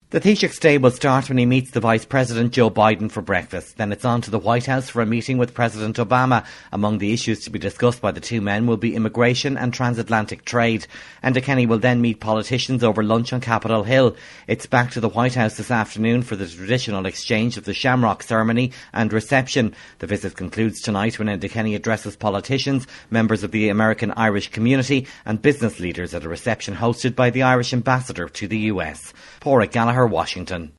The Taoiseach's day will start when he meets the Vice President Joe Biden for breakfast. Then it's on to the White House for a meeting with President Obama. Among the issues to be discussed by the two men will be immigration and transatlantic trade. Enda Kenny will then meet politicians over lunch on Capitol Hill. It's back to the White House this afternoon for the traditional exchange of the Shamrock ceremony and reception. The visit concludes tonight when Enda Kenny addresses politicians, members of the American-Irish community and business leaders at a reception hosted by the Irish ambassador to the US. Pádraig Gallagher, Washington.